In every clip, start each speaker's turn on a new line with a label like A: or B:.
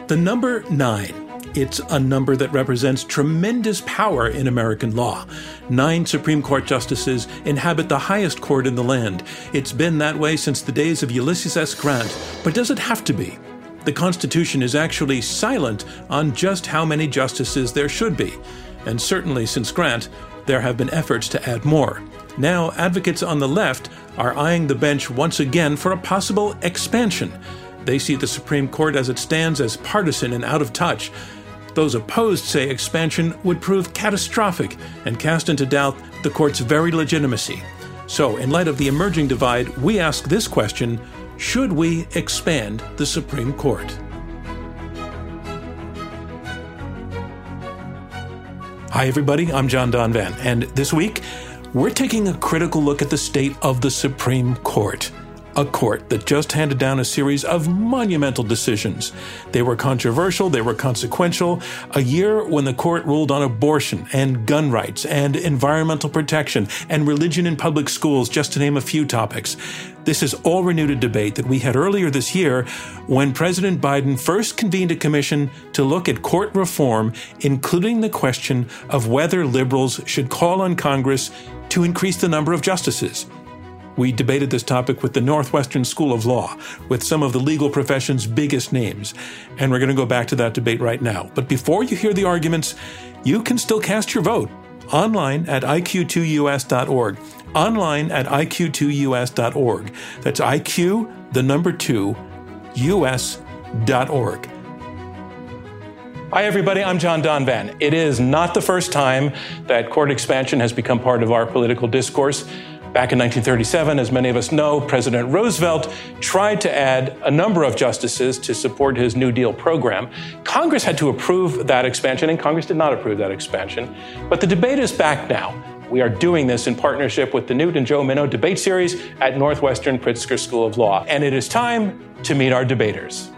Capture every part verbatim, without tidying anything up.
A: The number nine. It's a number that represents tremendous power in American law. Nine Supreme Court justices inhabit the highest court in the land. It's been that way since the days of Ulysses S. Grant. But does it have to be? The Constitution is actually silent on just how many justices there should be. And certainly since Grant, there have been efforts to add more. Now, advocates on the left are eyeing the bench once again for a possible expansion. They see the Supreme Court as it stands as partisan and out of touch. Those opposed say expansion would prove catastrophic and cast into doubt the court's very legitimacy. So, in light of the emerging divide, we ask this question: should we expand the Supreme Court? Hi, everybody. I'm John Donvan, and this week, we're taking a critical look at the state of the Supreme Court. A court that just handed down a series of monumental decisions. They were controversial, they were consequential. A year when the court ruled on abortion and gun rights and environmental protection and religion in public schools, just to name a few topics. This is all renewed a debate that we had earlier this year when President Biden first convened a commission to look at court reform, including the question of whether liberals should call on Congress to increase the number of justices. We debated this topic with the Northwestern School of Law, with some of the legal profession's biggest names, and we're going to go back to that debate right now. But before you hear the arguments, you can still cast your vote online at I Q two U S dot org. Online at I Q two U S dot org. That's I Q, the number two, U S dot org. Hi, everybody. I'm John Donvan. It is not the first time that court expansion has become part of our political discourse. Back in nineteen thirty-seven, as many of us know, President Roosevelt tried to add a number of justices to support his New Deal program. Congress had to approve that expansion, and Congress did not approve that expansion. But the debate is back now. We are doing this in partnership with the Newt and Joe Minow debate series at Northwestern Pritzker School of Law. And it is time to meet our debaters.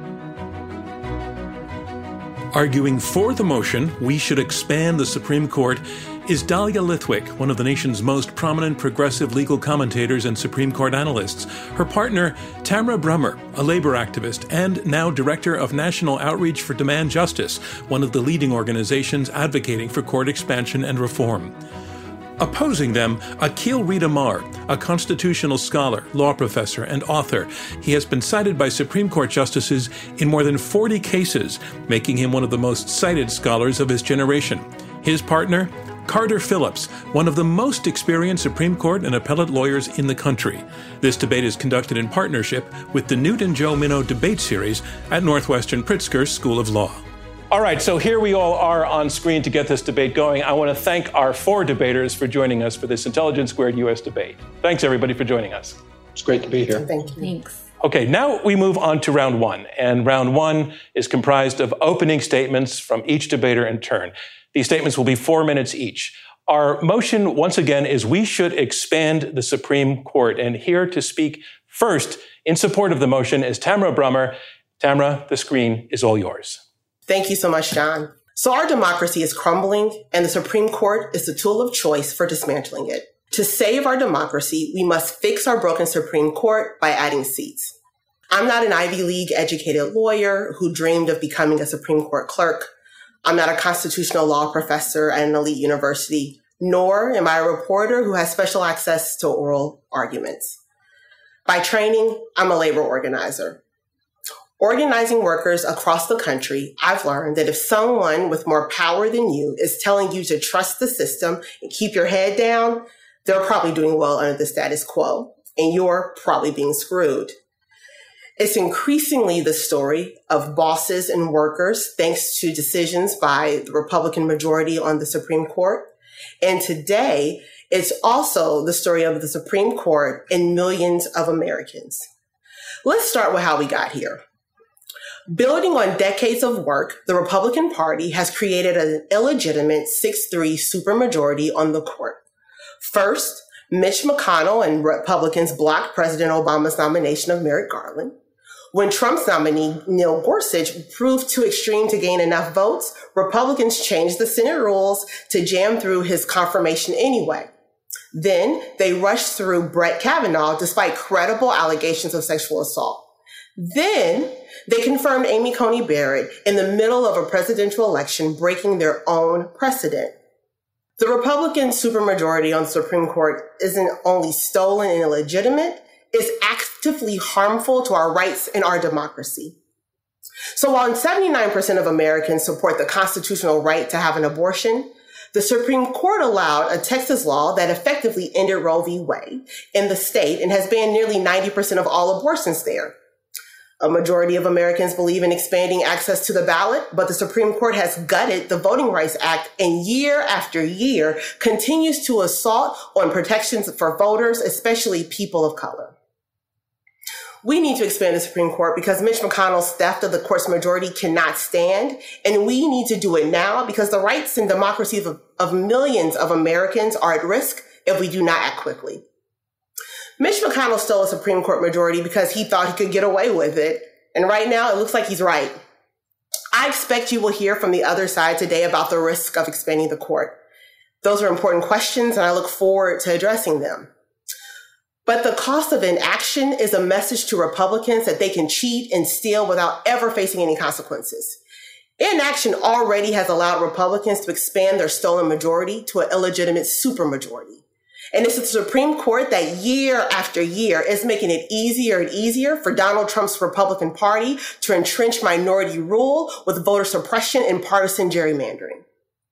A: Arguing for the motion, we should expand the Supreme Court, is Dahlia Lithwick, one of the nation's most prominent progressive legal commentators and Supreme Court analysts. Her partner, Tamara Brummer, a labor activist and now director of National Outreach for Demand Justice, one of the leading organizations advocating for court expansion and reform. Opposing them, Akhil Reed-Amar, a constitutional scholar, law professor, and author. He has been cited by Supreme Court justices in more than forty cases, making him one of the most cited scholars of his generation. His partner, Carter Phillips, one of the most experienced Supreme Court and appellate lawyers in the country. This debate is conducted in partnership with the Newt and Joe Minow debate series at Northwestern Pritzker School of Law. All right, so here we all are on screen to get this debate going. I want to thank our four debaters for joining us for this Intelligence Squared U S debate. Thanks, everybody, for joining us.
B: It's great to be here.
C: Thank you.
D: Thanks.
A: Okay, now we move on to round one. And round one is comprised of opening statements from each debater in turn. These statements will be four minutes each. Our motion, once again, is we should expand the Supreme Court. And here to speak first in support of the motion is Tamara Brummer. Tamara, the screen is all yours.
C: Thank you so much, John. So our democracy is crumbling, and the Supreme Court is the tool of choice for dismantling it. To save our democracy, we must fix our broken Supreme Court by adding seats. I'm not an Ivy League educated lawyer who dreamed of becoming a Supreme Court clerk. I'm not a constitutional law professor at an elite university, nor am I a reporter who has special access to oral arguments. By training, I'm a labor organizer. Organizing workers across the country, I've learned that if someone with more power than you is telling you to trust the system and keep your head down, they're probably doing well under the status quo, and you're probably being screwed. It's increasingly the story of bosses and workers, thanks to decisions by the Republican majority on the Supreme Court. And today, it's also the story of the Supreme Court and millions of Americans. Let's start with how we got here. Building on decades of work, the Republican Party has created an illegitimate six three supermajority on the court. First, Mitch McConnell and Republicans blocked President Obama's nomination of Merrick Garland. When Trump's nominee, Neil Gorsuch, proved too extreme to gain enough votes, Republicans changed the Senate rules to jam through his confirmation anyway. Then they rushed through Brett Kavanaugh despite credible allegations of sexual assault. Then they confirmed Amy Coney Barrett in the middle of a presidential election, breaking their own precedent. The Republican supermajority on the Supreme Court isn't only stolen and illegitimate, it's actively harmful to our rights and our democracy. So while seventy-nine percent of Americans support the constitutional right to have an abortion, the Supreme Court allowed a Texas law that effectively ended Roe v. Wade in the state and has banned nearly ninety percent of all abortions there. A majority of Americans believe in expanding access to the ballot, but the Supreme Court has gutted the Voting Rights Act and year after year continues to assault on protections for voters, especially people of color. We need to expand the Supreme Court because Mitch McConnell's theft of the court's majority cannot stand, and we need to do it now because the rights and democracies of, of millions of Americans are at risk if we do not act quickly. Mitch McConnell stole a Supreme Court majority because he thought he could get away with it, and right now it looks like he's right. I expect you will hear from the other side today about the risk of expanding the court. Those are important questions, and I look forward to addressing them. But the cost of inaction is a message to Republicans that they can cheat and steal without ever facing any consequences. Inaction already has allowed Republicans to expand their stolen majority to an illegitimate supermajority. And it's the Supreme Court that year after year is making it easier and easier for Donald Trump's Republican Party to entrench minority rule with voter suppression and partisan gerrymandering.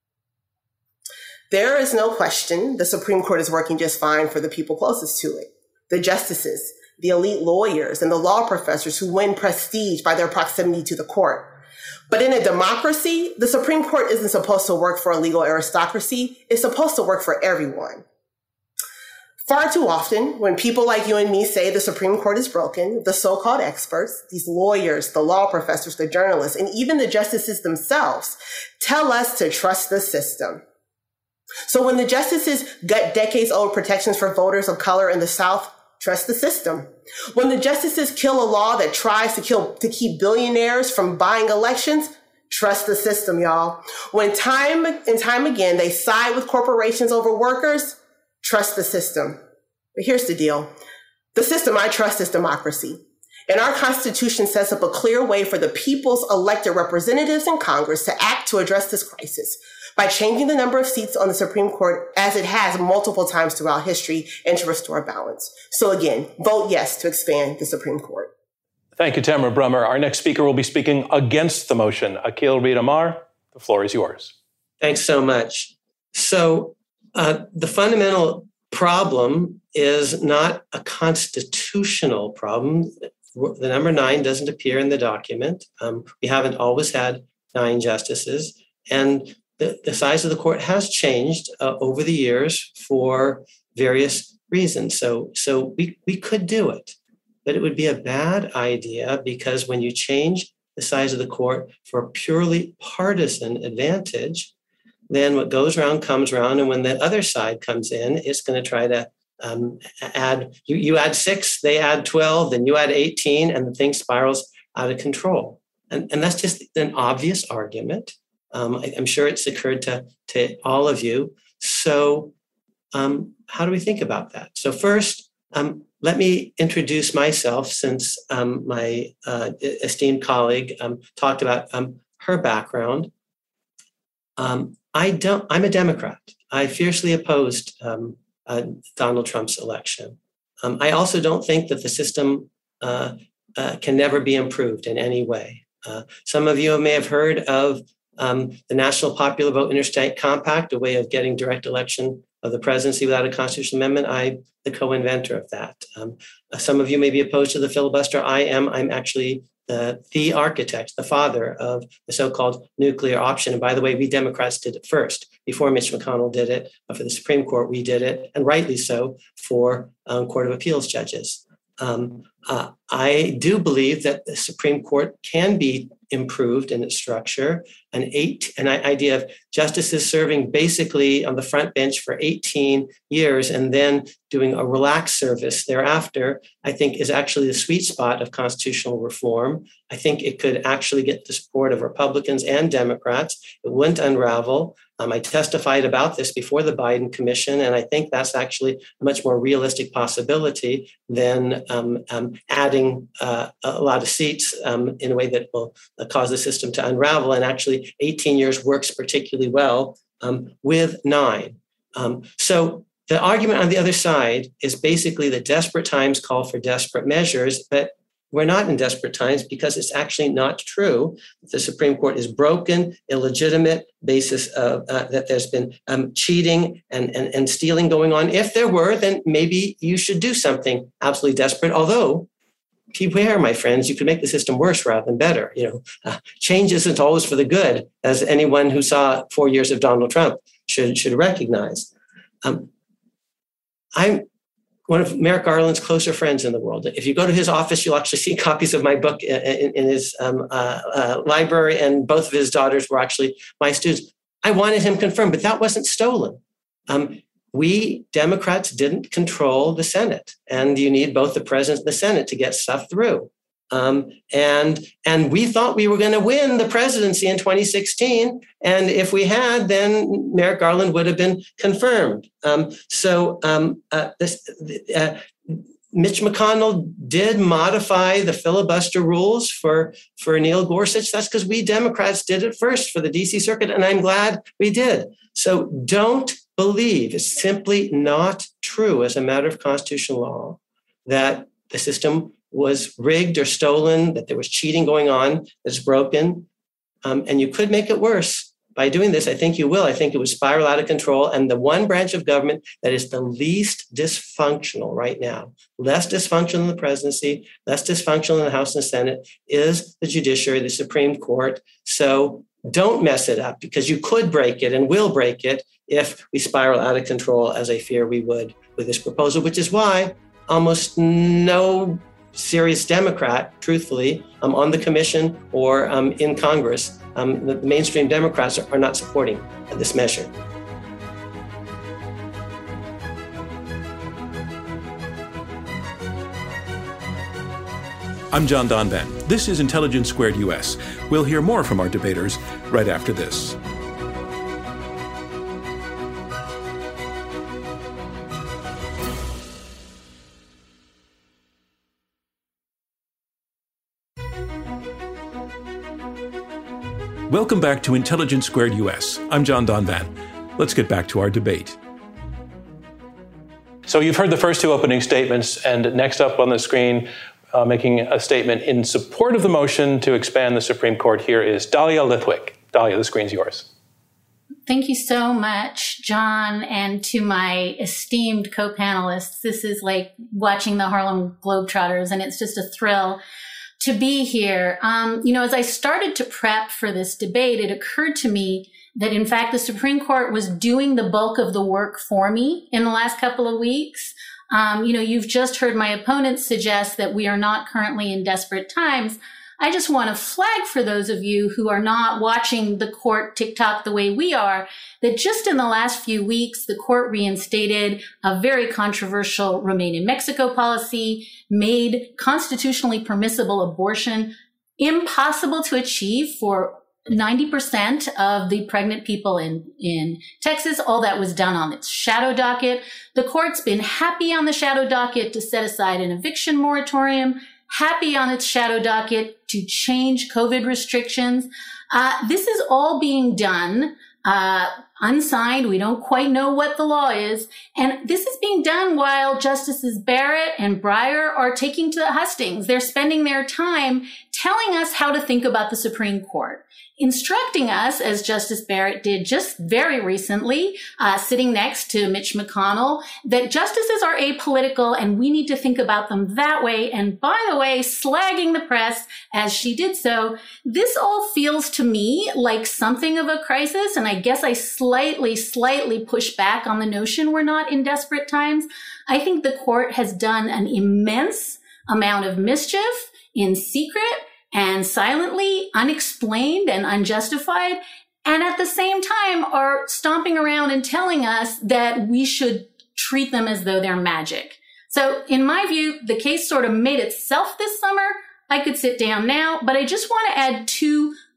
C: There is no question the Supreme Court is working just fine for the people closest to it. The justices, the elite lawyers, and the law professors who win prestige by their proximity to the court. But in a democracy, the Supreme Court isn't supposed to work for a legal aristocracy. It's supposed to work for everyone. Far too often, when people like you and me say the Supreme Court is broken, the so-called experts, these lawyers, the law professors, the journalists, and even the justices themselves tell us to trust the system. So when the justices gut decades-old protections for voters of color in the South, trust the system. When the justices kill a law that tries to kill to keep billionaires from buying elections, trust the system, y'all. When time and time again they side with corporations over workers, trust the system. But here's the deal. The system I trust is democracy. And our Constitution sets up a clear way for the people's elected representatives in Congress to act to address this crisis by changing the number of seats on the Supreme Court as it has multiple times throughout history and to restore balance. So again, vote yes to expand the Supreme Court.
A: Thank you, Tamara Brummer. Our next speaker will be speaking against the motion. Akhil Reed Amar, the floor is yours.
B: Thanks so much. So uh, the fundamental problem is not a constitutional problem. The number nine doesn't appear in the document. Um, we haven't always had nine justices. And the, the size of the court has changed uh, over the years for various reasons. So, so we, we could do it, but it would be a bad idea because when you change the size of the court for a purely partisan advantage, then what goes around comes around. And when the other side comes in, it's going to try to um, add, you, you add six, they add twelve, then you add eighteen, and the thing spirals out of control. And, and that's just an obvious argument. Um, I, I'm sure it's occurred to, to all of you. So um, how do we think about that? So first, um, let me introduce myself since um, my uh, esteemed colleague um, talked about um, her background. Um, I don't, I'm a Democrat. I fiercely opposed um, uh, Donald Trump's election. Um, I also don't think that the system uh, uh, can never be improved in any way. Uh, some of you may have heard of um, the National Popular Vote Interstate Compact, a way of getting direct election of the presidency without a constitutional amendment. I'm the co-inventor of that. Um, some of you may be opposed to the filibuster. I am. I'm actually the, the architect, the father of the so-called nuclear option. And by the way, we Democrats did it first. Before Mitch McConnell did it for the Supreme Court, we did it, and rightly so, for um, Court of Appeals judges. Um, uh, I do believe that the Supreme Court can be improved in its structure. An eight, an idea of justices serving basically on the front bench for eighteen years and then doing a relaxed service thereafter, I think is actually the sweet spot of constitutional reform. I think it could actually get the support of Republicans and Democrats. It wouldn't unravel. Um, I testified about this before the Biden Commission, and I think that's actually a much more realistic possibility than um, um, adding uh, a lot of seats um, in a way that will uh, cause the system to unravel. And actually, eighteen years works particularly well um, with nine. Um, so the argument on the other side is basically that desperate times call for desperate measures, but we're not in desperate times because it's actually not true. The Supreme Court is broken, illegitimate basis of uh, that there's been um, cheating and, and, and stealing going on. If there were, then maybe you should do something absolutely desperate. Although, beware, my friends, you could make the system worse rather than better. You know, uh, change isn't always for the good, as anyone who saw four years of Donald Trump should should recognize. Um, I'm one of Merrick Garland's closer friends in the world. If you go to his office, you'll actually see copies of my book in, in his um, uh, uh, library, and both of his daughters were actually my students. I wanted him confirmed, but that wasn't stolen. Um, we Democrats didn't control the Senate, and you need both the president and the Senate to get stuff through. Um, and and we thought we were going to win the presidency in twenty sixteen. And if we had, then Merrick Garland would have been confirmed. Um, so um, uh, this, uh, Mitch McConnell did modify the filibuster rules for, for Neil Gorsuch. That's because we Democrats did it first for the D C Circuit, and I'm glad we did. So don't believe, it's simply not true as a matter of constitutional law that the system was rigged or stolen, that there was cheating going on that's broken. Um, and you could make it worse by doing this. I think you will. I think it would spiral out of control. And the one branch of government that is the least dysfunctional right now, less dysfunctional than the presidency, less dysfunctional than the House and Senate, is the judiciary, the Supreme Court. So don't mess it up, because you could break it and will break it if we spiral out of control, as I fear we would with this proposal, which is why almost no serious Democrat, truthfully, um, on the commission or um, in Congress, um, the mainstream Democrats are, are not supporting this measure.
A: I'm John Donvan. This is Intelligence Squared U S. We'll hear more from our debaters right after this. Welcome back to Intelligence Squared U S. I'm John Donvan. Let's get back to our debate. So you've heard the first two opening statements, and next up on the screen, uh, making a statement in support of the motion to expand the Supreme Court, here is Dahlia Lithwick. Dahlia, the screen's yours.
D: Thank you so much, John, and to my esteemed co-panelists. This is like watching the Harlem Globetrotters, and it's just a thrill to be here. Um, you know, as I started to prep for this debate, it occurred to me that, in fact, the Supreme Court was doing the bulk of the work for me in the last couple of weeks. Um, you know, you've just heard my opponents suggest that we are not currently in desperate times. I just want to flag for those of you who are not watching the court TikTok the way we are, that just in the last few weeks, the court reinstated a very controversial Remain in Mexico policy, made constitutionally permissible abortion impossible to achieve for ninety percent of the pregnant people in, in Texas. All that was done on its shadow docket. The court's been happy on the shadow docket to set aside an eviction moratorium, happy on its shadow docket to change COVID restrictions. Uh, this is all being done uh, unsigned. We don't quite know what the law is. And this is being done while Justices Barrett and Breyer are taking to the hustings. They're spending their time telling us how to think about the Supreme Court, instructing us, as Justice Barrett did just very recently, uh, sitting next to Mitch McConnell, that justices are apolitical and we need to think about them that way. And by the way, slagging the press as she did so. This all feels to me like something of a crisis. And I guess I slightly, slightly push back on the notion we're not in desperate times. I think the court has done an immense amount of mischief in secret and silently, unexplained and unjustified, and at the same time are stomping around and telling us that we should treat them as though they're magic. So in my view, the case sort of made itself this summer. I could sit down now, but I just want to add two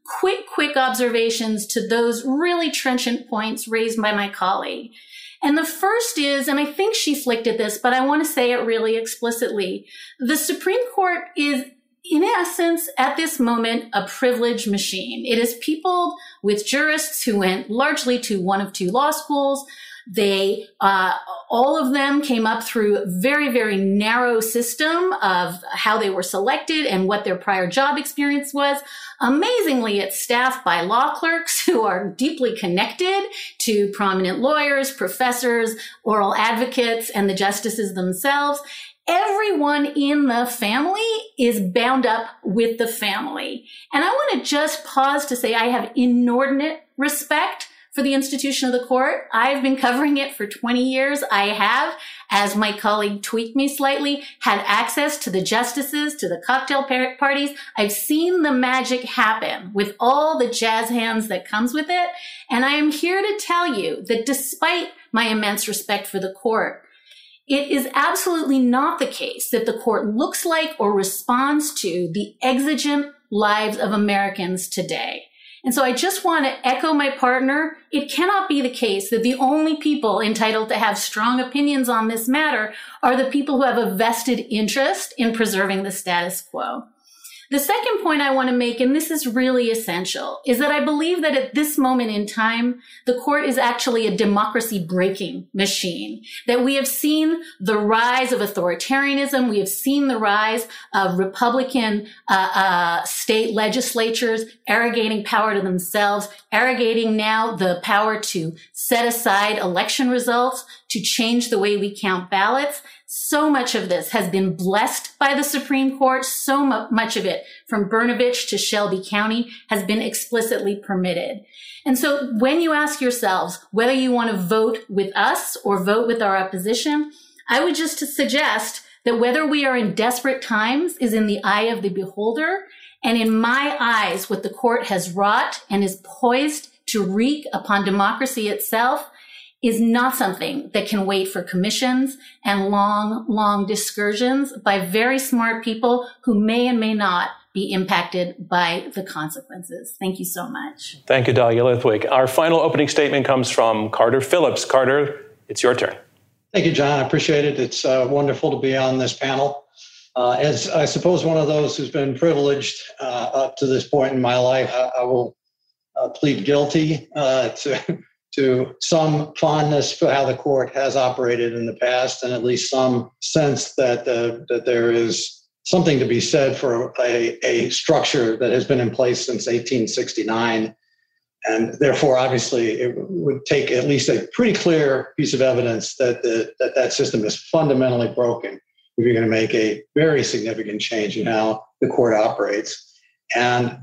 D: quick, quick observations to those really trenchant points raised by my colleague. And the first is, and I think she flicked at this, but I want to say it really explicitly. The Supreme Court is, in essence, at this moment, a privilege machine. It is peopled with jurists who went largely to one of two law schools. They, uh, all of them came up through a very, very narrow system of how they were selected and what their prior job experience was. Amazingly, it's staffed by law clerks who are deeply connected to prominent lawyers, professors, oral advocates, and the justices themselves. Everyone in the family is bound up with the family. And I want to just pause to say I have inordinate respect for the institution of the court. I've been covering it for twenty years. I have, as my colleague tweaked me slightly, had access to the justices, to the cocktail par- parties. I've seen the magic happen with all the jazz hands that comes with it. And I am here to tell you that despite my immense respect for the court, it is absolutely not the case that the court looks like or responds to the exigent lives of Americans today. And so I just want to echo my partner. It cannot be the case that the only people entitled to have strong opinions on this matter are the people who have a vested interest in preserving the status quo. The second point I want to make, and this is really essential, is that I believe that at this moment in time, the court is actually a democracy-breaking machine, that we have seen the rise of authoritarianism. We have seen the rise of Republican uh, uh, state legislatures arrogating power to themselves, arrogating now the power to set aside election results, to change the way we count ballots. So much of this has been blessed by the Supreme Court. So much of it, from Brnovich to Shelby County, has been explicitly permitted. And so when you ask yourselves whether you want to vote with us or vote with our opposition, I would just suggest that whether we are in desperate times is in the eye of the beholder. And in my eyes, what the court has wrought and is poised to wreak upon democracy itself is not something that can wait for commissions and long, long discursions by very smart people who may and may not be impacted by the consequences. Thank you so much.
A: Thank you, Dahlia Lithwick. Our final opening statement comes from Carter Phillips. Carter, it's your turn.
E: Thank you, John. I appreciate it. It's uh, wonderful to be on this panel. Uh, as I suppose one of those who's been privileged uh, up to this point in my life, I, I will uh, plead guilty uh, to to some fondness for how the court has operated in the past, and at least some sense that uh, that there is something to be said for a, a structure that has been in place since eighteen sixty-nine. And therefore, obviously, it would take at least a pretty clear piece of evidence that the, that, that system is fundamentally broken if you're going to make a very significant change in how the court operates. And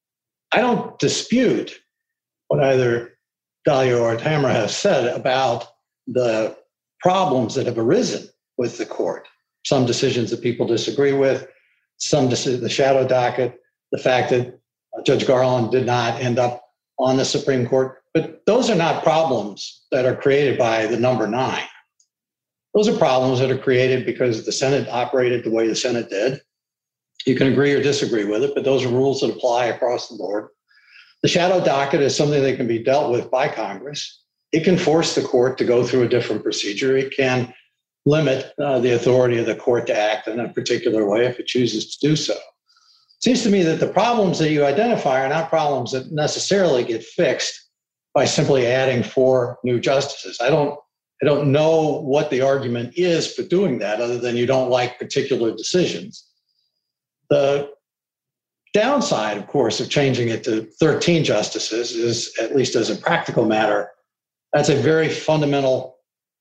E: I don't dispute what either Dahlia or Tamara have said about the problems that have arisen with the court. Some decisions that people disagree with, some deci- the shadow docket, the fact that Judge Garland did not end up on the Supreme Court. But those are not problems that are created by the number nine. Those are problems that are created because the Senate operated the way the Senate did. You can agree or disagree with it, but those are rules that apply across the board. The shadow docket is something that can be dealt with by Congress. It can force the court to go through a different procedure. It can limit uh, the authority of the court to act in a particular way if it chooses to do so. It seems to me that the problems that you identify are not problems that necessarily get fixed by simply adding four new justices. I don't, I don't know what the argument is for doing that other than you don't like particular decisions. The downside, of course, of changing it to thirteen justices is, at least as a practical matter, that's a very fundamental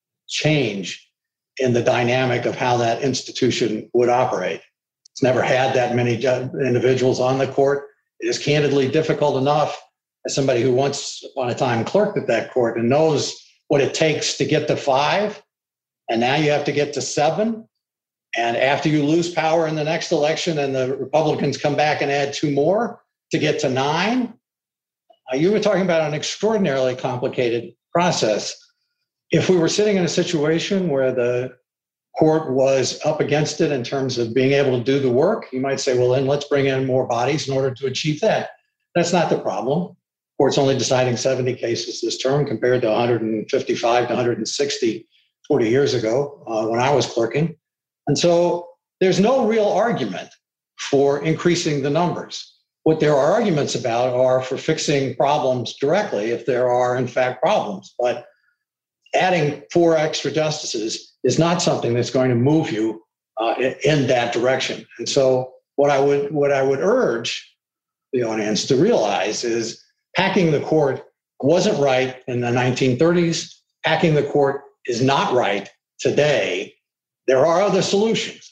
E: change in the dynamic of how that institution would operate. It's never had that many ju- individuals on the court. It is candidly difficult enough as somebody who once upon a time clerked at that court and knows what it takes to get to five, and now you have to get to seven. And after you lose power in the next election and the Republicans come back and add two more to get to nine, uh, you were talking about an extraordinarily complicated process. If we were sitting in a situation where the court was up against it in terms of being able to do the work, you might say, well, then let's bring in more bodies in order to achieve that. That's not the problem. Court's only deciding seventy cases this term compared to one hundred fifty-five to one hundred sixty forty years ago uh, when I was clerking. And so there's no real argument for increasing the numbers. What there are arguments about are for fixing problems directly if there are, in fact, problems. But adding four extra justices is not something that's going to move you uh, in that direction. And so what I would what I would urge the audience to realize is packing the court wasn't right in the nineteen thirties. Packing the court is not right today. There are other solutions.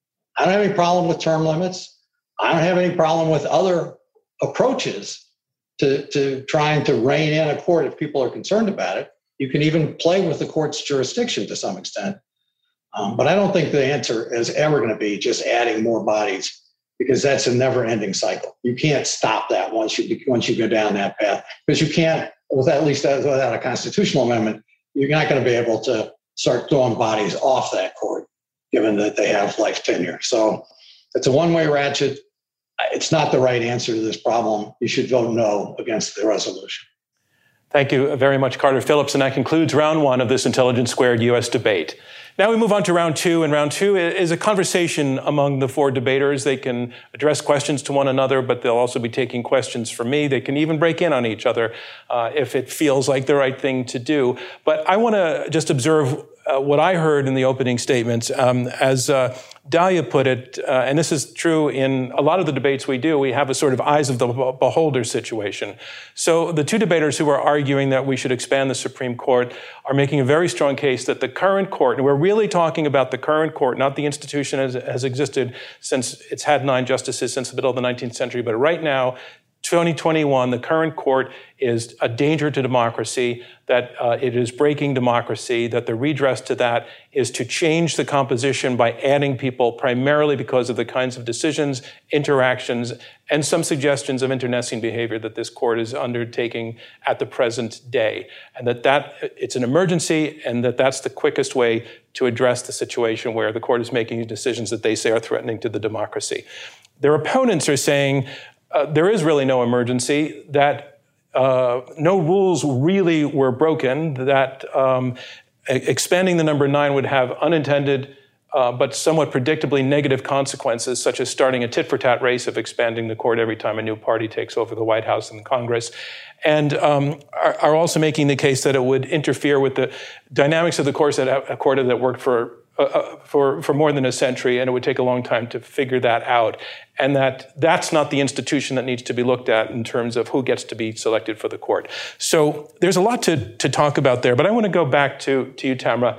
E: I don't have any problem with term limits. I don't have any problem with other approaches to, to trying to rein in a court if people are concerned about it. You can even play with the court's jurisdiction to some extent. Um, but I don't think the answer is ever going to be just adding more bodies, because that's a never-ending cycle. You can't stop that once you once you go down that path, because you can't, without, at least without a constitutional amendment, you're not going to be able to start throwing bodies off that court, given that they have life tenure. So it's a one-way ratchet. It's not the right answer to this problem. You should vote no against the resolution.
A: Thank you very much, Carter Phillips. And that concludes round one of this Intelligence Squared U S debate. Now we move on to round two, and round two is a conversation among the four debaters. They can address questions to one another, but they'll also be taking questions from me. They can even break in on each other uh, if it feels like the right thing to do. But I want to just observe uh, what I heard in the opening statements. Um, as uh, Dahlia put it, uh, and this is true in a lot of the debates we do, we have a sort of eyes of the beholder situation. So the two debaters who are arguing that we should expand the Supreme Court are making a very strong case that the current court, and we're really talking about the current court, not the institution as has existed since it's had nine justices since the middle of the nineteenth century, but right now, twenty twenty-one, the current court is a danger to democracy, that uh, it is breaking democracy, that the redress to that is to change the composition by adding people primarily because of the kinds of decisions, interactions, and some suggestions of internecine behavior that this court is undertaking at the present day. And that, that it's an emergency, and that that's the quickest way to address the situation where the court is making decisions that they say are threatening to the democracy. Their opponents are saying, Uh, there is really no emergency, that uh, no rules really were broken, that um, expanding the number nine would have unintended uh, but somewhat predictably negative consequences, such as starting a tit-for-tat race of expanding the court every time a new party takes over the White House and Congress, and um, are, are also making the case that it would interfere with the dynamics of the court that, a court that worked for Uh, for, for more than a century, and it would take a long time to figure that out. And that that's not the institution that needs to be looked at in terms of who gets to be selected for the court. So there's a lot to, to talk about there, but I want to go back to, to you, Tamara,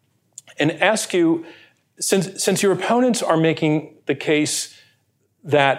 A: and ask you, since, since your opponents are making the case that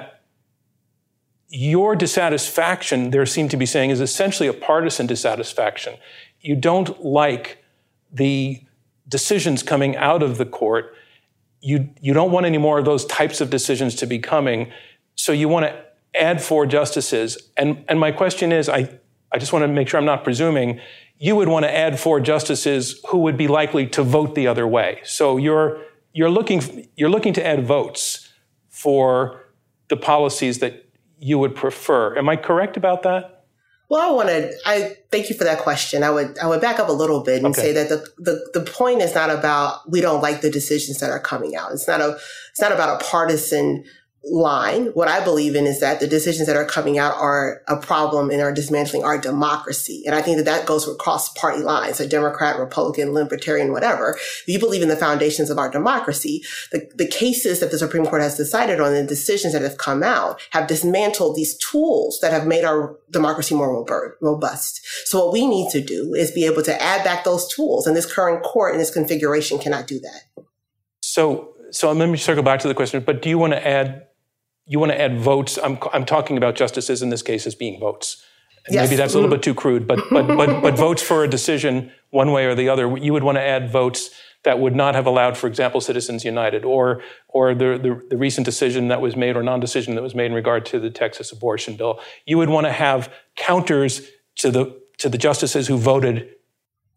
A: your dissatisfaction, they seem to be saying, is essentially a partisan dissatisfaction. You don't like the decisions coming out of the court. You, you don't want any more of those types of decisions to be coming. So you want to add four justices. And, and my question is, I, I just want to make sure I'm not presuming, you would want to add four justices who would be likely to vote the other way. So you're, you're, looking, you're looking to add votes for the policies that you would prefer. Am I correct about that?
C: Well, I want to, I thank you for that question. I would, I would back up a little bit and okay. say that the, the, the point is not about, we don't like the decisions that are coming out. It's not a, it's not about a partisan line. What I believe in is that the decisions that are coming out are a problem and are dismantling our democracy. And I think that that goes across party lines, a Democrat, Republican, Libertarian, whatever. If you believe in the foundations of our democracy, the, the cases that the Supreme Court has decided on, the decisions that have come out, have dismantled these tools that have made our democracy more robust. So what we need to do is be able to add back those tools. And this current court in this configuration cannot do that.
A: So, so let me circle back to the question, but do you want to add You want to add votes? I'm, I'm talking about justices in this case as being votes. And yes. Maybe that's a little bit too crude, but, but, but, but votes for a decision one way or the other, you would want to add votes that would not have allowed, for example, Citizens United, or, or the, the, the recent decision that was made or non-decision that was made in regard to the Texas abortion bill. You would want to have counters to the, to the justices who voted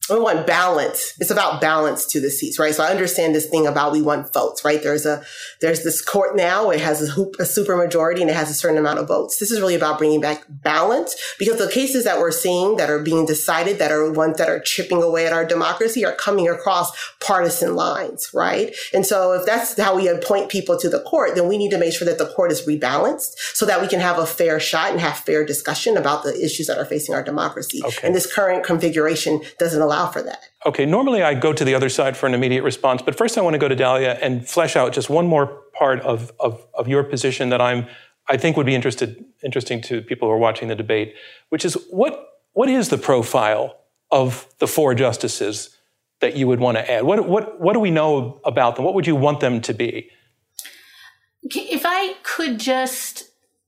C: We want balance. It's about balance to the seats, right? So I understand this thing about we want votes, right? There's a, there's this court now. It has a, hoop, a super majority and it has a certain amount of votes. This is really about bringing back balance, because the cases that we're seeing that are being decided, that are ones that are chipping away at our democracy, are coming across partisan lines, right? And so if that's how we appoint people to the court, then we need to make sure that the court is rebalanced so that we can have a fair shot and have fair discussion about the issues that are facing our democracy.
A: Okay.
C: And this current configuration doesn't allow for that.
A: Okay, normally I go to the other side for an immediate response, but first I want to go to Dalia and flesh out just one more part of, of, of your position that I'm, I think would be interested, interesting to people who are watching the debate, which is what, what is the profile of the four justices that you would want to add? What, what, what do we know about them? What would you want them to be?
D: If I could just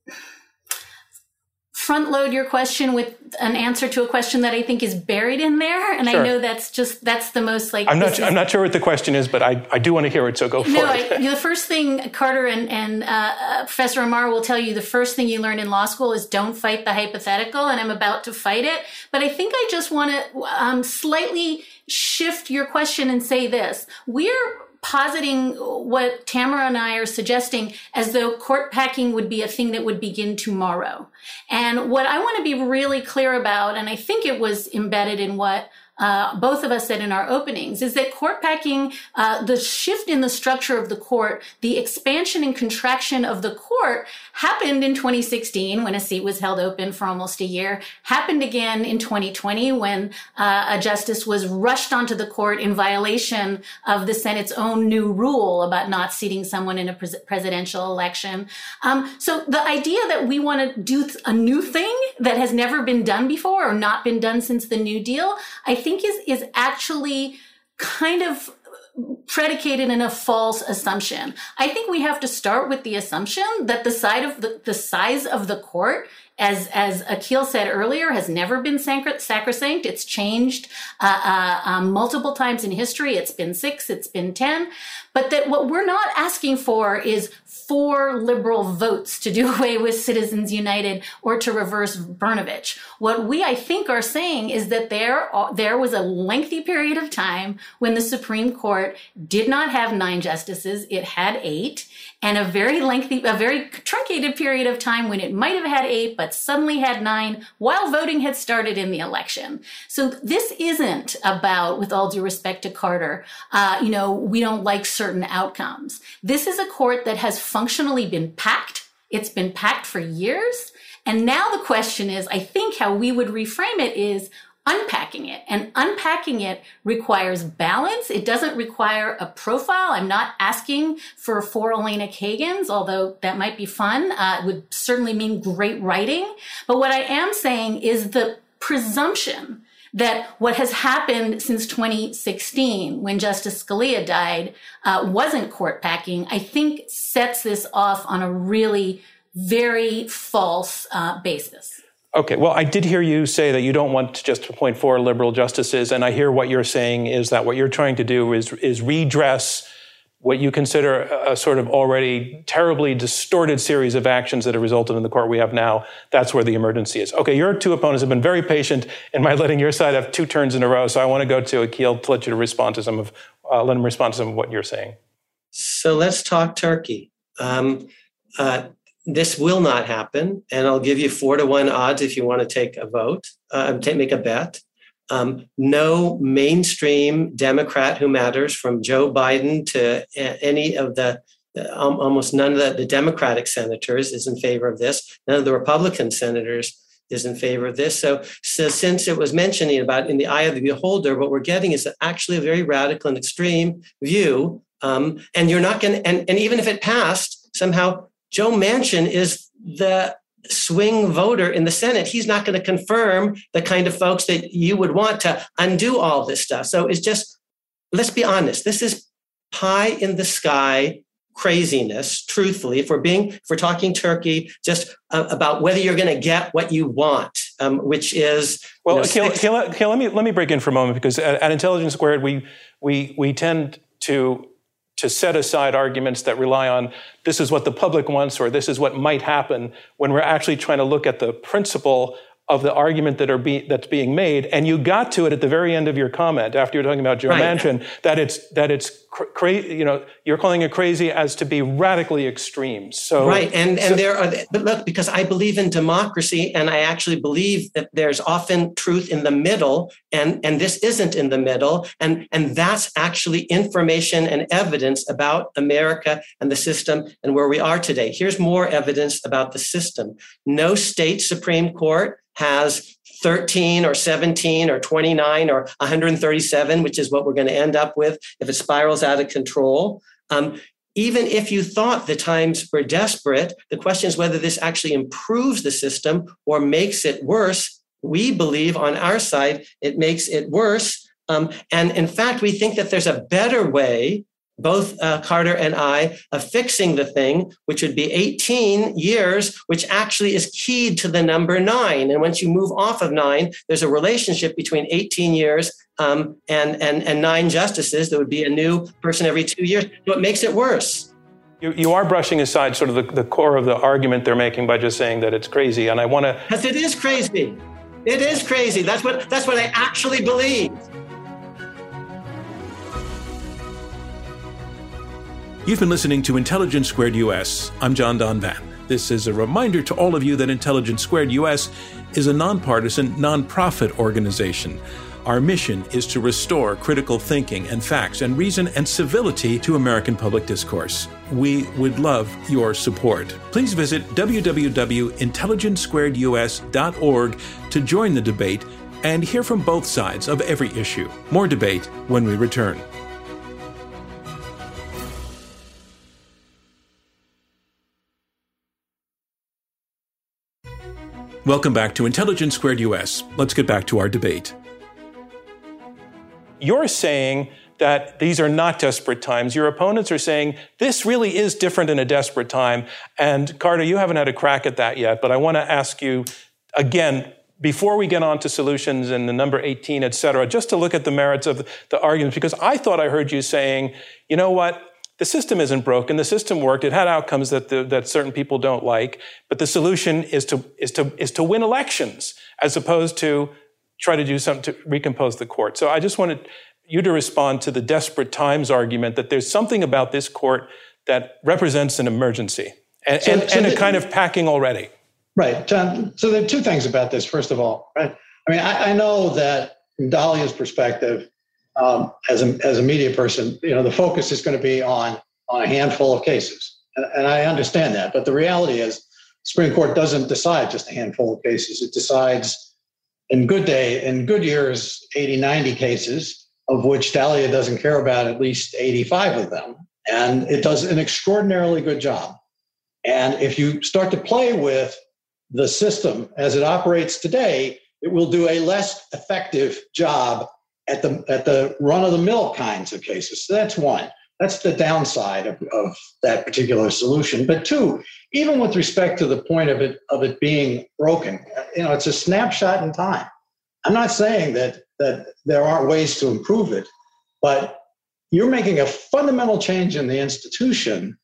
D: front load your question with an answer to a question that I think is buried in there. And sure. I know that's just, that's the most like...
A: I'm not is, I'm not sure what the question is, but I, I do want to hear it, so go for
D: no,
A: it.
D: I, the first thing Carter and, and uh, Professor Amar will tell you, the first thing you learn in law school is don't fight the hypothetical, and I'm about to fight it. But I think I just want to um, slightly shift your question and say this. We're positing what Tamara and I are suggesting as though court packing would be a thing that would begin tomorrow. And what I want to be really clear about, and I think it was embedded in what uh, both of us said in our openings, is that court packing, uh, the shift in the structure of the court, the expansion and contraction of the court happened in twenty sixteen when a seat was held open for almost a year, happened again in twenty twenty when uh, a justice was rushed onto the court in violation of the Senate's own new rule about not seating someone in a pres- presidential election. Um, so the idea that we want to do a new thing that has never been done before or not been done since the New Deal, I think is, is actually kind of predicated in a false assumption. I think we have to start with the assumption that the side of the, the size of the court, as as Akhil said earlier, has never been sacrosanct. It's changed uh, uh, um, multiple times in history. It's been six, it's been ten. But that what we're not asking for is four liberal votes to do away with Citizens United or to reverse Brnovich. What we, I think, are saying is that there, there was a lengthy period of time when the Supreme Court did not have nine justices. It had eight. And a very lengthy, a very truncated period of time when it might have had eight, but suddenly had nine while voting had started in the election. So this isn't about, with all due respect to Carter, uh, you know, we don't like certain outcomes. This is a court that has functionally been packed. It's been packed for years. And now the question is, I think how we would reframe it is, unpacking it. And unpacking it requires balance. It doesn't require a profile. I'm not asking for four Elena Kagans, although that might be fun. Uh, it would certainly mean great writing. But what I am saying is the presumption that what has happened since twenty sixteen, when Justice Scalia died, uh, wasn't court packing, I think sets this off on a really very false uh, basis.
A: Okay, well, I did hear you say that you don't want to just appoint four liberal justices, and I hear what you're saying is that what you're trying to do is, is redress what you consider a, a sort of already terribly distorted series of actions that have resulted in the court we have now. That's where the emergency is. Okay, your two opponents have been very patient in my letting your side have two turns in a row, so I want to go to Akhil to let you respond to some of, uh, let him respond to some of what you're saying.
B: So let's talk Turkey. Um, uh, This will not happen, and I'll give you four to one odds if you want to take a vote, uh, take, make a bet. Um, no mainstream Democrat who matters, from Joe Biden to any of the, um, almost none of the, the Democratic senators is in favor of this. None of the Republican senators is in favor of this. So, so since it was mentioning about in the eye of the beholder, what we're getting is actually a very radical and extreme view. Um, and you're not going to, and, and even if it passed, somehow Joe Manchin is the swing voter in the Senate. He's not going to confirm the kind of folks that you would want to undo all this stuff. So it's just, let's be honest, this is pie in the sky craziness, truthfully, if we're being, if we're talking Turkey, just uh, about whether you're going to get what you want, um, which is...
A: Well,
B: you know,
A: Akhil, Akhil, Akhil, let me let me break in for a moment, because at, at Intelligence Squared, we we we tend to... to set aside arguments that rely on this is what the public wants or this is what might happen, when we're actually trying to look at the principle of the argument that are be, that's being made, and you got to it at the very end of your comment after you're talking about Joe
B: right.
A: Manchin, that it's that it's crazy. You know, you're calling it crazy as to be radically extreme. So
B: right, and and
A: so,
B: there are. But look, because I believe in democracy, and I actually believe that there's often truth in the middle, and and this isn't in the middle, and and that's actually information and evidence about America and the system and where we are today. Here's more evidence about the system. No state Supreme Court has thirteen or seventeen or twenty-nine or one hundred thirty-seven, which is what we're going to end up with if it spirals out of control. Um, even if you thought the times were desperate, the question is whether this actually improves the system or makes it worse. We believe on our side it makes it worse. Um, and in fact, we think that there's a better way, both uh, Carter and I, of fixing the thing, which would be eighteen years, which actually is keyed to the number nine. And once you move off of nine, there's a relationship between eighteen years um, and, and, and nine justices. There would be a new person every two years. So it makes it worse.
A: You, you are brushing aside sort of the, the core of the argument they're making by just saying that it's crazy. And I want to...
B: Because it is crazy. It is crazy. That's what, that's what I actually believe.
A: You've been listening to Intelligence Squared U S. I'm John Donvan. This is a reminder to all of you that Intelligence Squared U S is a nonpartisan, nonprofit organization. Our mission is to restore critical thinking and facts and reason and civility to American public discourse. We would love your support. Please visit w w w dot intelligence squared u s dot org to join the debate and hear from both sides of every issue. More debate when we return. Welcome back to Intelligence Squared U S. Let's get back to our debate. You're saying that these are not desperate times. Your opponents are saying this really is different in a desperate time. And Carter, you haven't had a crack at that yet, but I want to ask you again, before we get on to solutions and the number eighteen, et cetera, just to look at the merits of the arguments, because I thought I heard you saying, you know what? The system isn't broken. The system worked. It had outcomes that the, that certain people don't like, but the solution is to is to is to win elections as opposed to try to do something to recompose the court. So I just wanted you to respond to the desperate times argument that there's something about this court that represents an emergency and, so, and, so and the, a kind of packing already.
E: Right, John. So there are two things about this. First of all, right? I mean, I, I know that from Dahlia's perspective, Um, as a as a media person, you know, the focus is going to be on on a handful of cases, and, and I understand that. But the reality is, the Supreme Court doesn't decide just a handful of cases. It decides, in good day, in good years, eighty, ninety cases, of which Dahlia doesn't care about at least eighty-five of them, and it does an extraordinarily good job. And if you start to play with the system as it operates today, it will do a less effective job at the at the run-of-the-mill kinds of cases. So that's one. That's the downside of, of that particular solution. But two, even with respect to the point of it of it being broken, you know, it's a snapshot in time. I'm not saying that that there aren't ways to improve it, but you're making a fundamental change in the institution,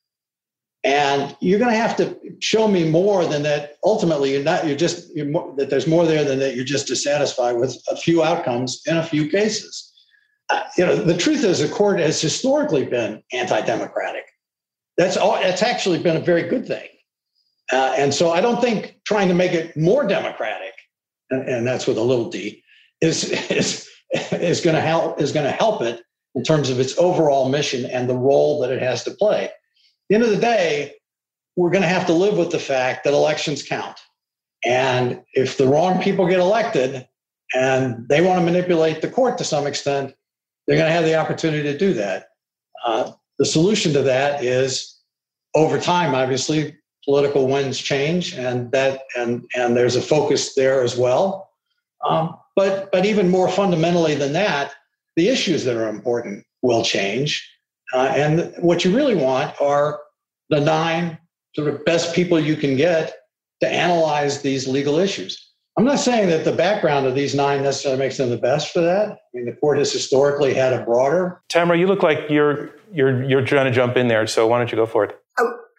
E: and you're going to have to show me more than that. Ultimately, you're not. You're just you're more, that there's more there than that. You're just dissatisfied with a few outcomes in a few cases. Uh, you know, the truth is, the court has historically been anti-democratic. That's all. That's actually been a very good thing. Uh, and so, I don't think trying to make it more democratic, and, and that's with a little d, is is is going to help is going to help it in terms of its overall mission and the role that it has to play. At the end of the day, we're going to have to live with the fact that elections count. And if the wrong people get elected and they want to manipulate the court to some extent, they're going to have the opportunity to do that. Uh, the solution to that is, over time, obviously, political winds change, and that and and there's a focus there as well. Um, but but even more fundamentally than that, the issues that are important will change. Uh, and what you really want are the nine sort of best people you can get to analyze these legal issues. I'm not saying that the background of these nine necessarily makes them the best for that. I mean, the court has historically had a broader.
A: Tamara, you look like you're you're you're trying to jump in there, so why don't you go for it?
C: Um,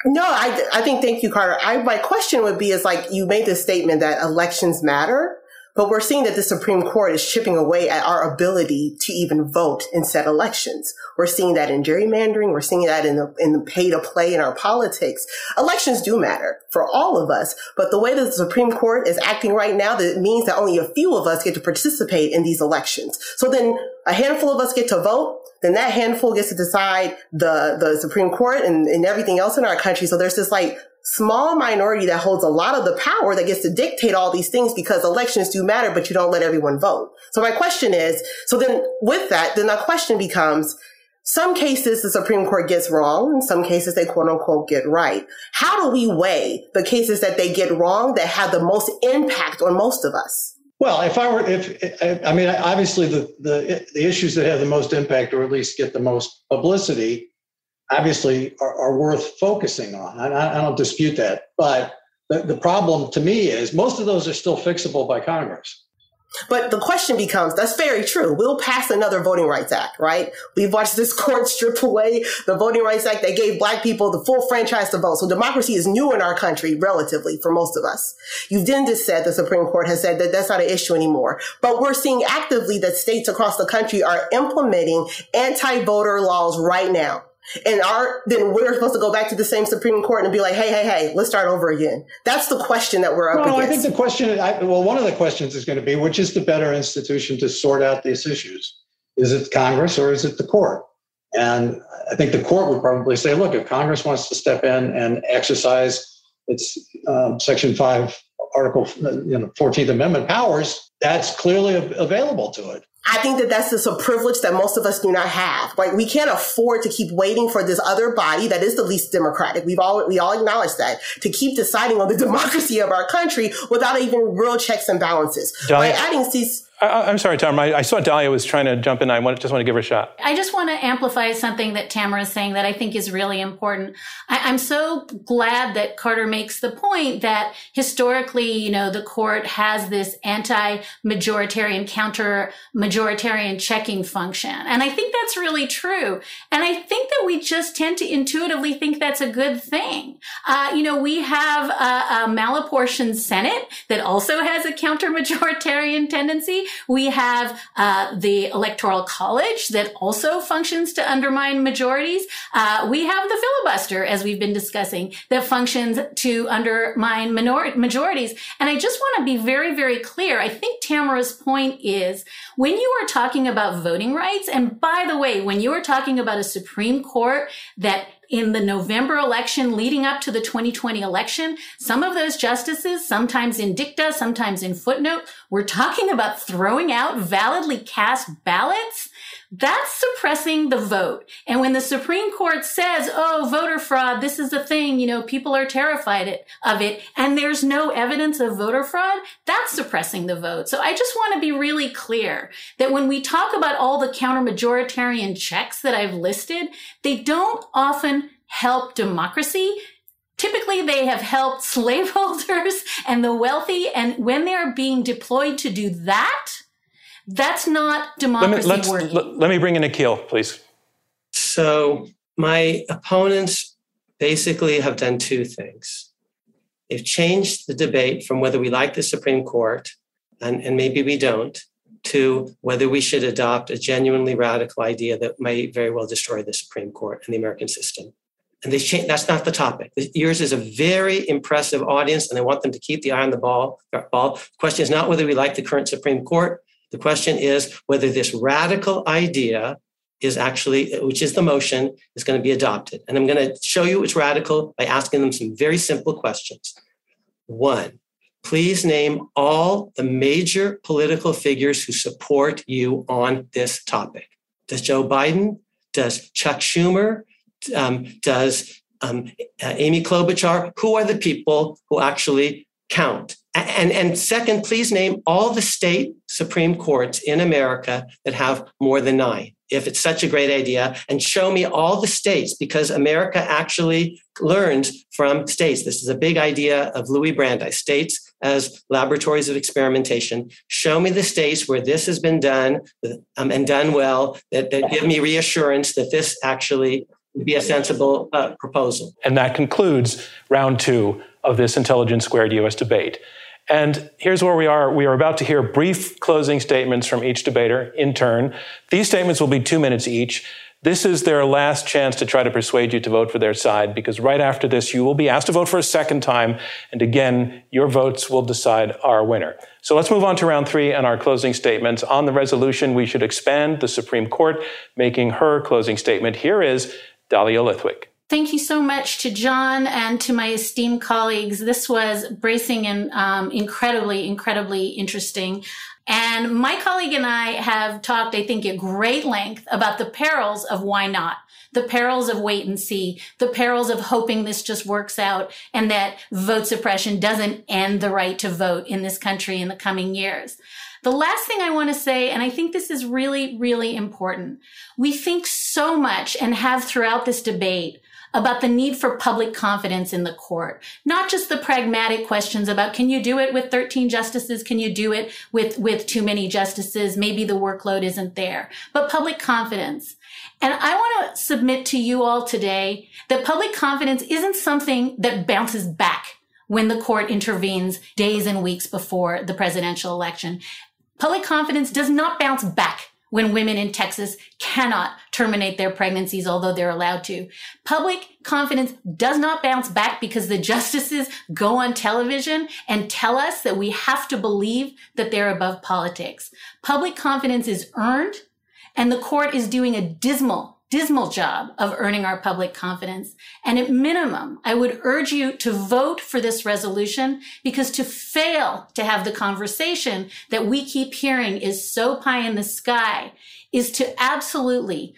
C: No, I, I think, thank you, Carter. I, my question would be is like, you made this statement that elections matter, but we're seeing that the Supreme Court is chipping away at our ability to even vote in said elections. We're seeing that in gerrymandering. We're seeing that in the, in the pay to play in our politics. Elections do matter for all of us, but the way that the Supreme Court is acting right now, that means that only a few of us get to participate in these elections. So then a handful of us get to vote, then that handful gets to decide the, the Supreme Court and, and everything else in our country. So there's this like small minority that holds a lot of the power that gets to dictate all these things because elections do matter, but you don't let everyone vote. So my question is, so then with that, then the question becomes, some cases the Supreme Court gets wrong, in some cases they quote unquote get right. How do we weigh the cases that they get wrong that have the most impact on most of us?
E: Well, if I were, if, I mean, obviously the, the, the issues that have the most impact or at least get the most publicity obviously are, are worth focusing on. I, I don't dispute that. But the, the problem to me is most of those are still fixable by Congress.
C: But the question becomes, that's very true. We'll pass another Voting Rights Act, right? We've watched this court strip away the Voting Rights Act that gave Black people the full franchise to vote. So democracy is new in our country, relatively, for most of us. You've then just said, the Supreme Court has said that that's not an issue anymore. But we're seeing actively that states across the country are implementing anti-voter laws right now. And our, then we're supposed to go back to the same Supreme Court and be like, hey, hey, hey, let's start over again. That's the question that we're up
E: well,
C: against.
E: I think the question, I, well, one of the questions is going to be, which is the better institution to sort out these issues? Is it Congress or is it the court? And I think the court would probably say, look, if Congress wants to step in and exercise its um, Section five, Article, you know, fourteenth Amendment powers, that's clearly available to it.
C: I think that that's just a privilege that most of us do not have. Like, we can't afford to keep waiting for this other body that is the least democratic. We've all, we all acknowledge that, to keep deciding on the democracy of our country without even real checks and balances.
A: Dahlia,
C: By adding seats.
A: I, I'm sorry, Tom. I, I saw Dahlia was trying to jump in. I want, just want to give her a shot.
D: I just want to amplify something that Tamara is saying that I think is really important. I, I'm so glad that Carter makes the point that historically, you know, the court has this anti-majoritarian, counter-majoritarian checking function. And I think that's really true. And I think that we just tend to intuitively think that's a good thing. Uh, you know, we have a, a malapportioned Senate that also has a counter-majoritarian tendency. We have uh, the Electoral College that also functions to undermine majorities. Uh, we have the filibuster, as we've been discussing, that functions to undermine minor- majorities. And I just want to be very, very clear. I think Tamara's point is, when you are talking about voting rights, and by the way, when you are talking about a Supreme Court that in the November election leading up to the twenty twenty election, some of those justices, sometimes in dicta, sometimes in footnote, were talking about throwing out validly cast ballots. That's suppressing the vote. And when the Supreme Court says, oh, voter fraud, this is a thing, you know, people are terrified of it, and there's no evidence of voter fraud, that's suppressing the vote. So I just want to be really clear that when we talk about all the counter-majoritarian checks that I've listed, they don't often help democracy. Typically, they have helped slaveholders and the wealthy. And when they're being deployed to do that, that's not democracy
A: let me,
D: working.
A: Let, let me bring in Akhil, please.
B: So my opponents basically have done two things. They've changed the debate from whether we like the Supreme Court, and, and maybe we don't, to whether we should adopt a genuinely radical idea that may very well destroy the Supreme Court and the American system. And they change, that's not the topic. Yours is a very impressive audience, and I want them to keep the eye on the ball. ball. The question is not whether we like the current Supreme Court. The question is whether this radical idea is actually, which is the motion, is going to be adopted. And I'm going to show you it's radical by asking them some very simple questions. One, please name all the major political figures who support you on this topic. Does Joe Biden? Does Chuck Schumer? Um, does um, uh, Amy Klobuchar? Who are the people who actually count? And, and second, please name all the state Supreme Courts in America that have more than nine, if it's such a great idea, and show me all the states, because America actually learns from states. This is a big idea of Louis Brandeis, states as laboratories of experimentation. Show me the states where this has been done um, and done well, that, that give me reassurance that this actually would be a sensible uh, proposal.
A: And that concludes round two of this Intelligence Squared U S debate. And here's where we are. We are about to hear brief closing statements from each debater in turn. These statements will be two minutes each. This is their last chance to try to persuade you to vote for their side, because right after this, you will be asked to vote for a second time. And again, your votes will decide our winner. So let's move on to round three and our closing statements. On the resolution, we should expand the Supreme Court, making her closing statement. Here is Dahlia Lithwick.
D: Thank you so much to John and to my esteemed colleagues. This was bracing and um, incredibly, incredibly interesting. And my colleague and I have talked, I think, at great length about the perils of why not, the perils of wait and see, the perils of hoping this just works out and that vote suppression doesn't end the right to vote in this country in the coming years. The last thing I want to say, and I think this is really, really important, we think so much and have throughout this debate about the need for public confidence in the court, not just the pragmatic questions about, can you do it with thirteen justices? Can you do it with, with too many justices? Maybe the workload isn't there, but public confidence. And I want to submit to you all today that public confidence isn't something that bounces back when the court intervenes days and weeks before the presidential election. Public confidence does not bounce back when women in Texas cannot terminate their pregnancies, although they're allowed to. Public confidence does not bounce back because the justices go on television and tell us that we have to believe that they're above politics. Public confidence is earned, and the court is doing a dismal dismal job of earning our public confidence. And at minimum, I would urge you to vote for this resolution, because to fail to have the conversation that we keep hearing is so pie in the sky is to absolutely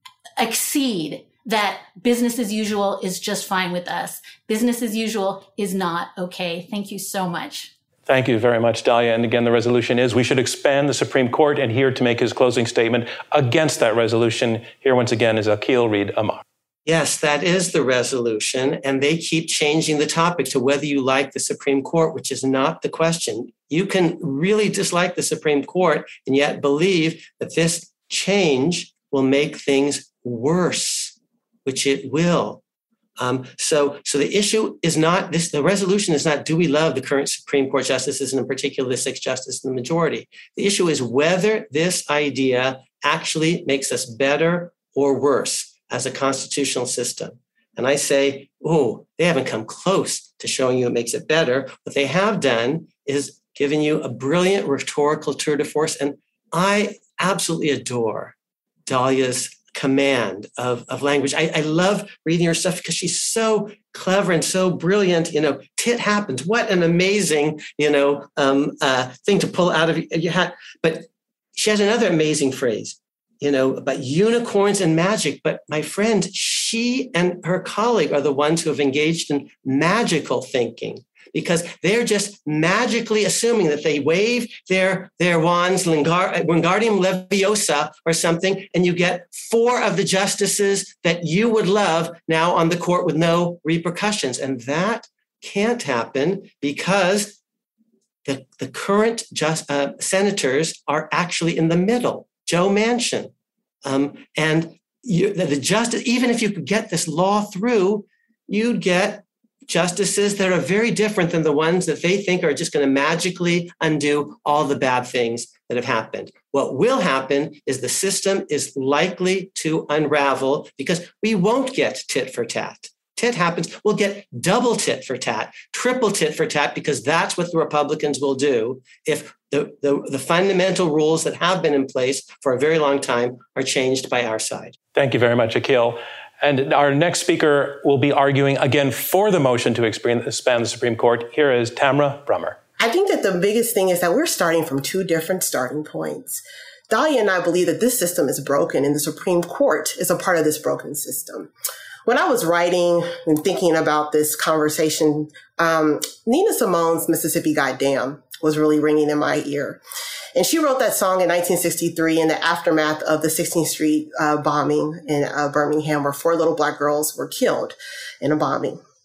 D: exceed that business as usual is just fine with us. Business as usual is not okay. Thank you so much.
A: Thank you very much, Dahlia. And again, the resolution is we should expand the Supreme Court. And here to make his closing statement against that resolution, here once again is Akhil Reed Amar.
B: Yes, that is the resolution. And they keep changing the topic to whether you like the Supreme Court, which is not the question. You can really dislike the Supreme Court and yet believe that this change will make things worse, which it will. Um, so, so the issue is not this, the resolution is not, do we love the current Supreme Court justices and in particular the six justices in the majority? The issue is whether this idea actually makes us better or worse as a constitutional system. And I say, oh, they haven't come close to showing you it makes it better. What they have done is given you a brilliant rhetorical tour de force. And I absolutely adore Dahlia's command of, of language. I, I love reading her stuff because she's so clever and so brilliant. You know, tit happens. What an amazing, you know, um, uh, thing to pull out of your hat. But she has another amazing phrase, you know, about unicorns and magic. But my friend, she and her colleague are the ones who have engaged in magical thinking, because they're just magically assuming that they wave their, their wands, Wingardium Leviosa or something, and you get four of the justices that you would love now on the court with no repercussions. And that can't happen because the, the current just, uh, senators are actually in the middle. Joe Manchin. Um, and you, the, the justice, even if you could get this law through, you'd get justices that are very different than the ones that they think are just going to magically undo all the bad things that have happened. What will happen is the system is likely to unravel because we won't get tit for tat. Tit happens, we'll get double tit for tat, triple tit for tat, because that's what the Republicans will do if the, the, the fundamental rules that have been in place for a very long time are changed by our side.
A: Thank you very much, Akhil. And our next speaker will be arguing again for the motion to expand the Supreme Court. Here is Tamara Brummer.
C: I think that the biggest thing is that we're starting from two different starting points. Dahlia and I believe that this system is broken and the Supreme Court is a part of this broken system. When I was writing and thinking about this conversation, um, Nina Simone's Mississippi Goddamn was really ringing in my ear. And she wrote that song in nineteen sixty-three in the aftermath of the sixteenth Street uh, bombing in uh, Birmingham, where four little Black girls were killed in a bombing.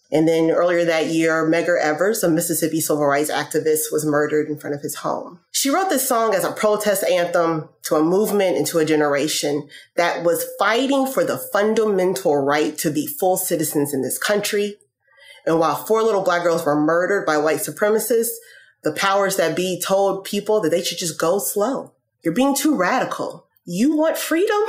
C: And then earlier that year, Medgar Evers, a Mississippi civil rights activist, was murdered in front of his home. She wrote this song as a protest anthem to a movement and to a generation that was fighting for the fundamental right to be full citizens in this country. And while four little Black girls were murdered by white supremacists, the powers that be told people that they should just go slow. You're being too radical. You want freedom?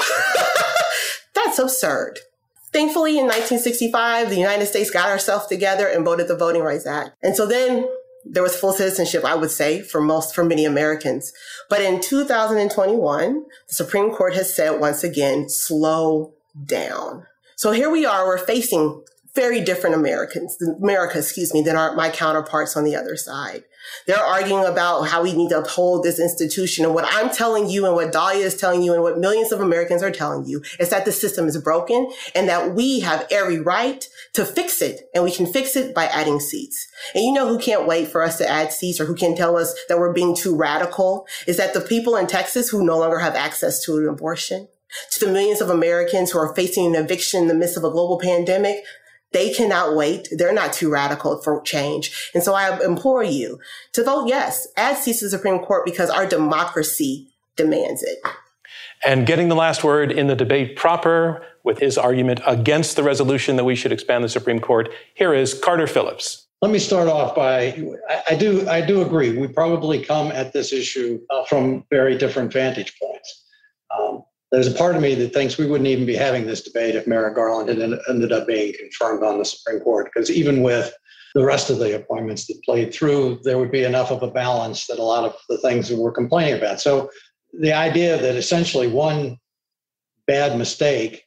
C: That's absurd. Thankfully, in nineteen sixty-five, the United States got ourselves together and voted the Voting Rights Act. And so then there was full citizenship, I would say, for most, for many Americans. But in two thousand twenty-one, the Supreme Court has said once again, slow down. So here we are, we're facing very different Americans, America, excuse me, than our, my counterparts on the other side. They're arguing about how we need to uphold this institution. And what I'm telling you and what Dahlia is telling you and what millions of Americans are telling you is that the system is broken and that we have every right to fix it. And we can fix it by adding seats. And you know who can't wait for us to add seats or who can tell us that we're being too radical is that the people in Texas who no longer have access to an abortion, to the millions of Americans who are facing an eviction in the midst of a global pandemic. They cannot wait. They're not too radical for change. And so I implore you to vote yes, add seats to the Supreme Court because our democracy demands it.
A: And getting the last word in the debate proper with his argument against the resolution that we should expand the Supreme Court, here is Carter Phillips.
E: Let me start off by, I, I do I do agree. We probably come at this issue uh, from very different vantage points. Um, There's a part of me that thinks we wouldn't even be having this debate if Merrick Garland had ended up being confirmed on the Supreme Court, because even with the rest of the appointments that played through, there would be enough of a balance that a lot of the things that we're complaining about. So the idea that essentially one bad mistake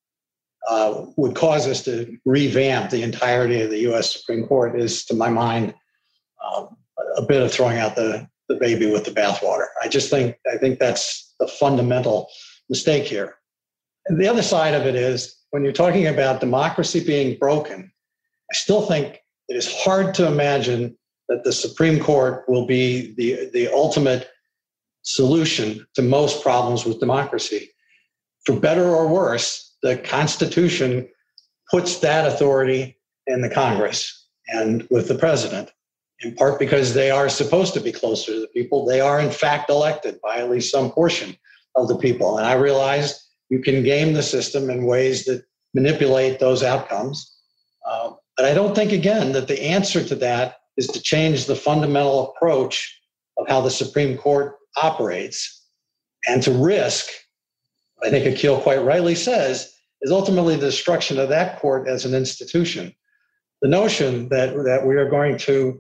E: uh, would cause us to revamp the entirety of the U S Supreme Court is, to my mind, uh, a bit of throwing out the, the baby with the bathwater. I just think, I think that's the fundamental mistake here. And the other side of it is, when you're talking about democracy being broken, I still think it is hard to imagine that the Supreme Court will be the, the ultimate solution to most problems with democracy. For better or worse, the Constitution puts that authority in the Congress and with the president, in part because they are supposed to be closer to the people. They are, in fact, elected by at least some portion of the people. And I realize you can game the system in ways that manipulate those outcomes. Uh, but I don't think, again, that the answer to that is to change the fundamental approach of how the Supreme Court operates and to risk, I think Akhil quite rightly says, is ultimately the destruction of that court as an institution. The notion that, that we are going to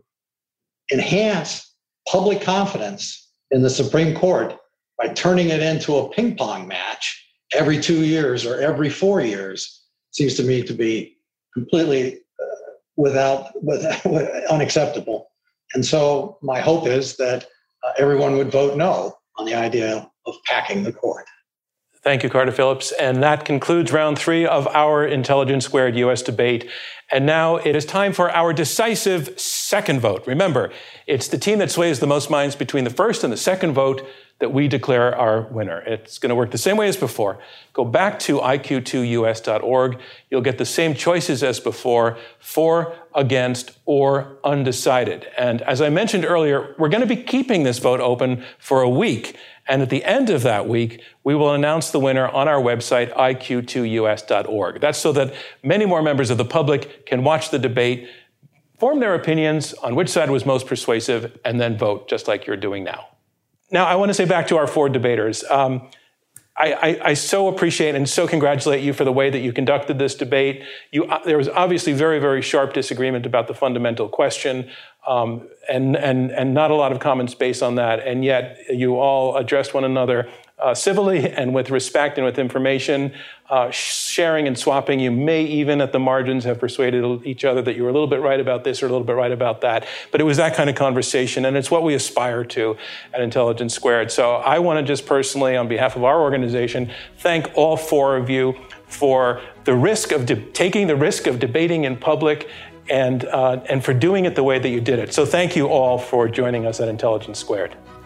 E: enhance public confidence in the Supreme Court by turning it into a ping pong match every two years or every four years seems to me to be completely uh, without, without unacceptable. And so my hope is that uh, everyone would vote no on the idea of packing the court.
A: Thank you, Carter Phillips. And that concludes round three of our Intelligence Squared U S debate. And now it is time for our decisive second vote. Remember, it's the team that sways the most minds between the first and the second vote that we declare our winner. It's going to work the same way as before. Go back to I Q two U S dot org. You'll get the same choices as before: for, against, or undecided. And as I mentioned earlier, we're going to be keeping this vote open for a week. And at the end of that week, we will announce the winner on our website, I Q two U S dot org. That's so that many more members of the public can watch the debate, form their opinions on which side was most persuasive, and then vote just like you're doing now. Now, I want to say back to our four debaters. Um, I, I, I so appreciate and so congratulate you for the way that you conducted this debate. You, uh, there was obviously very, very sharp disagreement about the fundamental question, um, and, and, and not a lot of common space on that. And yet you all addressed one another uh, civilly and with respect and with information, uh, sharing and swapping. You may even at the margins have persuaded each other that you were a little bit right about this or a little bit right about that. But it was that kind of conversation, and it's what we aspire to at Intelligence Squared. So I want to just personally, on behalf of our organization, thank all four of you for the risk of de- taking the risk of debating in public and uh, and for doing it the way that you did it. So thank you all for joining us at Intelligence Squared.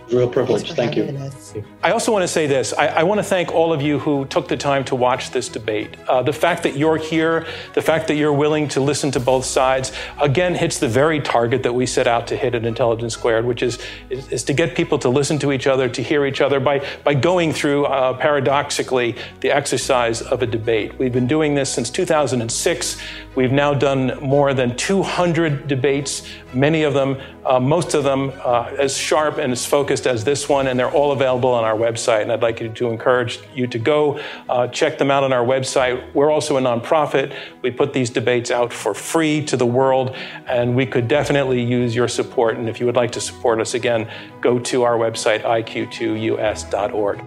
E: Real privilege. Thank you.
C: Us.
A: I also want to say this. I, I want to thank all of you who took the time to watch this debate. Uh, the fact that you're here, the fact that you're willing to listen to both sides, again, hits the very target that we set out to hit at Intelligence Squared, which is, is, is to get people to listen to each other, to hear each other by, by going through, uh, paradoxically, the exercise of a debate. We've been doing this since two thousand six. We've now done more than two hundred debates, many of them, uh, most of them uh, as sharp and as focused as this one, and they're all available on our website. And I'd like you to encourage you to go uh, check them out on our website. We're also a nonprofit. We put these debates out for free to the world, and we could definitely use your support. And if you would like to support us, again, go to our website, I Q two U S dot org.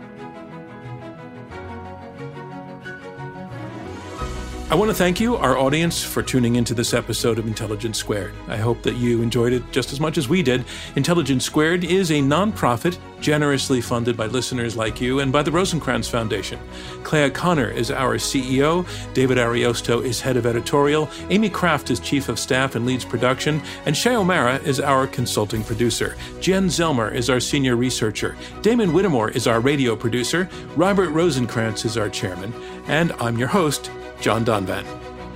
A: I want to thank you, our audience, for tuning into this episode of Intelligence Squared. I hope that you enjoyed it just as much as we did. Intelligence Squared is a nonprofit generously funded by listeners like you and by the Rosencrantz Foundation. Clea Connor is our C E O. David Ariosto is head of editorial. Amy Kraft is chief of staff and leads production. And Shay O'Mara is our consulting producer. Jen Zelmer is our senior researcher. Damon Whittemore is our radio producer. Robert Rosencrantz is our chairman. And I'm your host, John Donvan.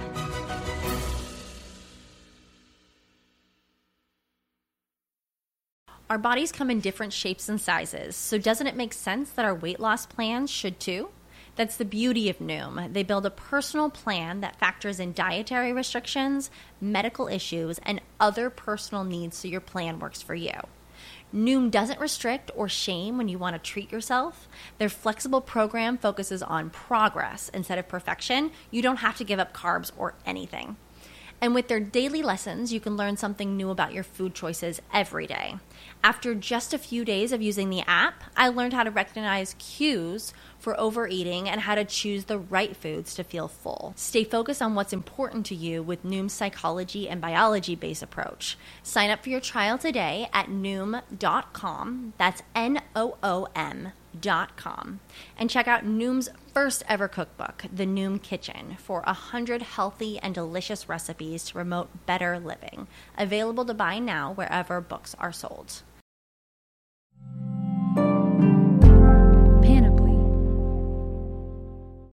F: Our bodies come in different shapes and sizes, so doesn't it make sense that our weight loss plans should too? That's the beauty of Noom. They build a personal plan that factors in dietary restrictions, medical issues, and other personal needs so your plan works for you. Noom doesn't restrict or shame when you want to treat yourself. Their flexible program focuses on progress instead of perfection. You don't have to give up carbs or anything. And with their daily lessons, you can learn something new about your food choices every day. After just a few days of using the app, I learned how to recognize cues for overeating and how to choose the right foods to feel full. Stay focused on what's important to you with Noom's psychology and biology-based approach. Sign up for your trial today at noom dot com. That's N O O M dot com. And check out Noom's first ever cookbook, The Noom Kitchen, for one hundred healthy and delicious recipes to promote better living. Available to buy now wherever books are sold.